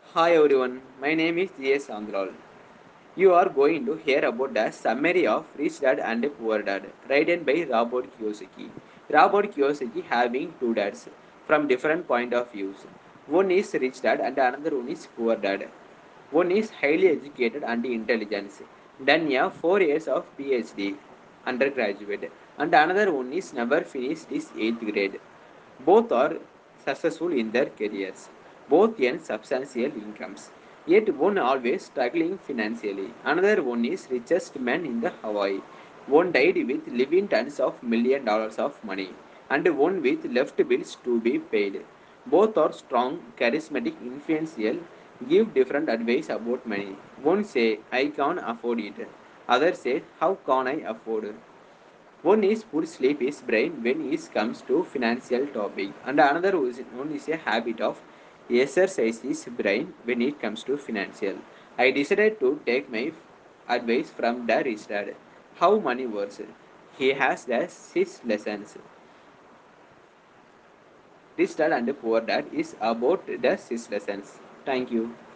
Hi everyone, my name is G.S. Andral. You are going to hear about the summary of Rich Dad and Poor Dad, written by Robert Kiyosaki. Robert Kiyosaki having two dads from different point of views. One is rich dad and another one is poor dad. One is highly educated and intelligent, done a 4 years of PhD undergraduate, and another one is never finished his 8th grade. Both are successful in their careers. Both earn substantial incomes. Yet one always struggling financially. Another one is richest man in the Hawaii. One died with living tons of $1 million of money, and one with left bills to be paid. Both are strong, charismatic, influential, give different advice about money. One say, I can't afford it. Other say, how can I afford? One is put sleep his brain when it comes to financial topic, and another one is a habit of exercise his brain when it comes to financial. I decided to take my advice from the rich dad. How money works. He has the 6 lessons. Rich dad and poor dad is about the 6 lessons. Thank you.